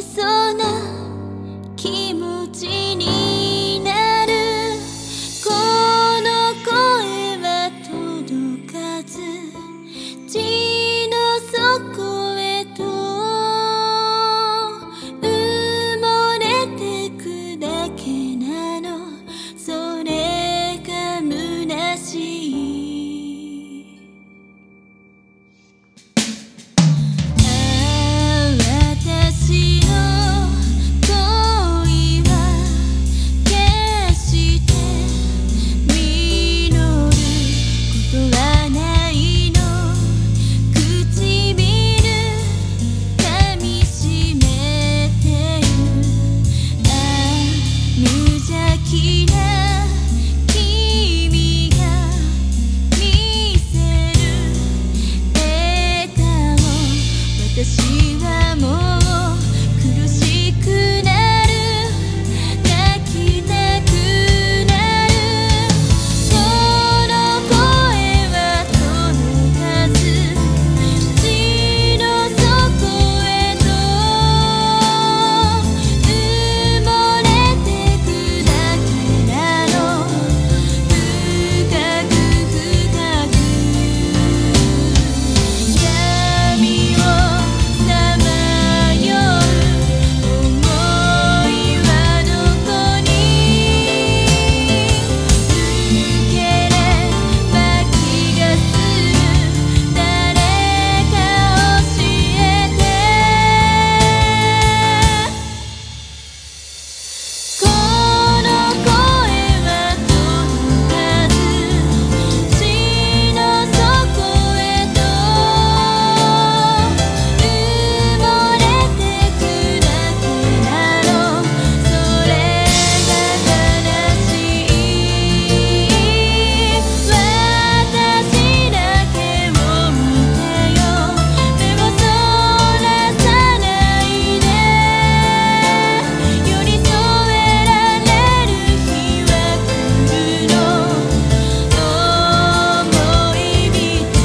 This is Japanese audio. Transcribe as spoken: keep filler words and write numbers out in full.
そうな気持ちになる。この声は届かず地の底へと埋もれてくだけなの。それが虚しい。ああ私の恋は決して実ることはないの。唇噛みしめてる。ああ無邪気な君が見せる笑顔。私はもう苦しくなる。泣きたくなる。この声は届かず地の底へと埋もれてくだけなの。深く深く闇をさまよう想いはどこに抜ければ気がする。誰か教えて。この声は届かず地の底へと埋もれてくだけなの。それが悲しい。私だけを見てよ。目をそらさないで。寄り添えられる日は来るの。思い人。